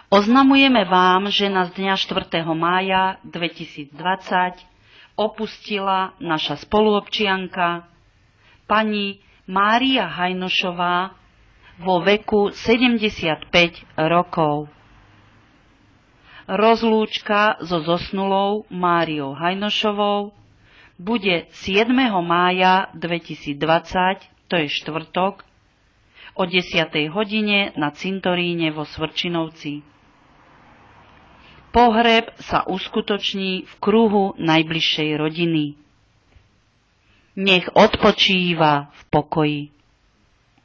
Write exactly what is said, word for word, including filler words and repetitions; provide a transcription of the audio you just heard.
Oznamujeme vám, že nás dňa štvrtého mája dvetisícdvadsať opustila naša spoluobčianka pani Mária Hajnošová vo veku sedemdesiatpäť rokov. Rozlúčka so zosnulou Máriou Hajnošovou bude siedmeho mája dvetisícdvadsať, to je štvrtok, o desiatej hodine na cintoríne vo Svrčinovci. Pohreb sa uskutoční v kruhu najbližšej rodiny. Nech odpočíva v pokoji.